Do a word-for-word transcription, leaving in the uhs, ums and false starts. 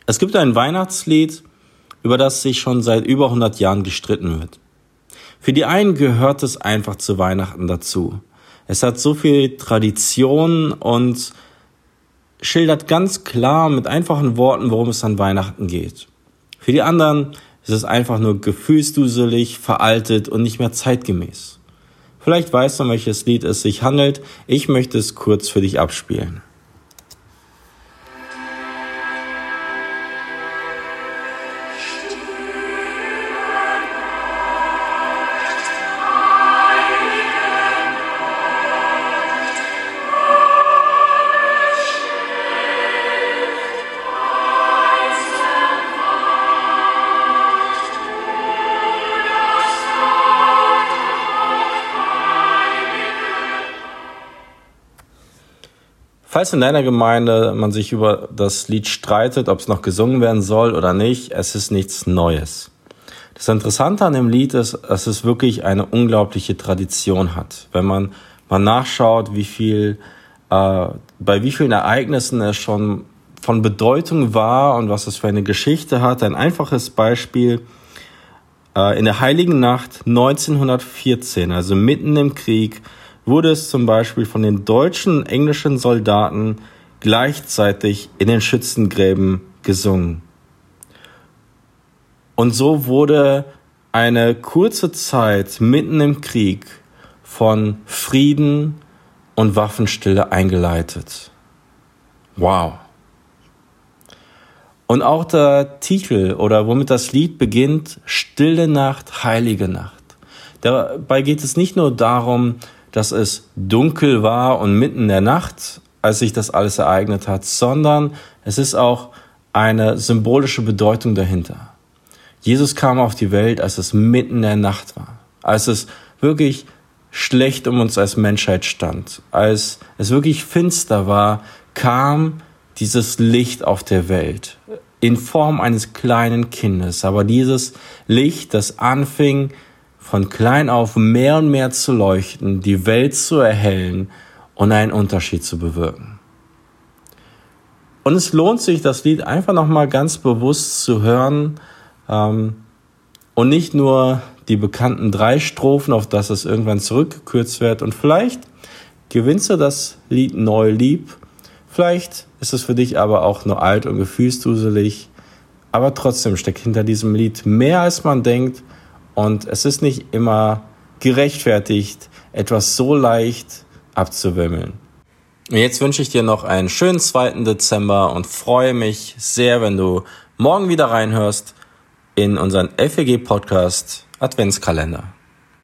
Es gibt ein Weihnachtslied, über das sich schon seit über hundert Jahren gestritten wird. Für die einen gehört es einfach zu Weihnachten dazu. Es hat so viel Tradition und schildert ganz klar mit einfachen Worten, worum es an Weihnachten geht. Für die anderen ist es einfach nur gefühlsduselig, veraltet und nicht mehr zeitgemäß. Vielleicht weißt du, um welches Lied es sich handelt. Ich möchte es kurz für dich abspielen. Falls in deiner Gemeinde man sich über das Lied streitet, ob es noch gesungen werden soll oder nicht, es ist nichts Neues. Das Interessante an dem Lied ist, dass es wirklich eine unglaubliche Tradition hat. Wenn man mal nachschaut, wie viel, äh, bei wie vielen Ereignissen es schon von Bedeutung war und was es für eine Geschichte hat. Ein einfaches Beispiel: äh, in der Heiligen Nacht neunzehnhundertvierzehn, also mitten im Krieg, wurde es zum Beispiel von den deutschen und englischen Soldaten gleichzeitig in den Schützengräben gesungen. Und so wurde eine kurze Zeit mitten im Krieg von Frieden und Waffenstille eingeleitet. Wow. Und auch der Titel oder womit das Lied beginnt, Stille Nacht, heilige Nacht. Dabei geht es nicht nur darum, dass es dunkel war und mitten in der Nacht, als sich das alles ereignet hat, sondern es ist auch eine symbolische Bedeutung dahinter. Jesus kam auf die Welt, als es mitten in der Nacht war, als es wirklich schlecht um uns als Menschheit stand, als es wirklich finster war, kam dieses Licht auf der Welt in Form eines kleinen Kindes. Aber dieses Licht, das anfing, von klein auf mehr und mehr zu leuchten, die Welt zu erhellen und einen Unterschied zu bewirken. Und es lohnt sich, das Lied einfach nochmal ganz bewusst zu hören ähm, und nicht nur die bekannten drei Strophen, auf das es irgendwann zurückgekürzt wird. Und vielleicht gewinnst du das Lied neu lieb, vielleicht ist es für dich aber auch nur alt und gefühlsduselig, aber trotzdem steckt hinter diesem Lied mehr, als man denkt. Und es ist nicht immer gerechtfertigt, etwas so leicht abzuwimmeln. Und jetzt wünsche ich dir noch einen schönen zweiten Dezember und freue mich sehr, wenn du morgen wieder reinhörst in unseren F E G-Podcast Adventskalender.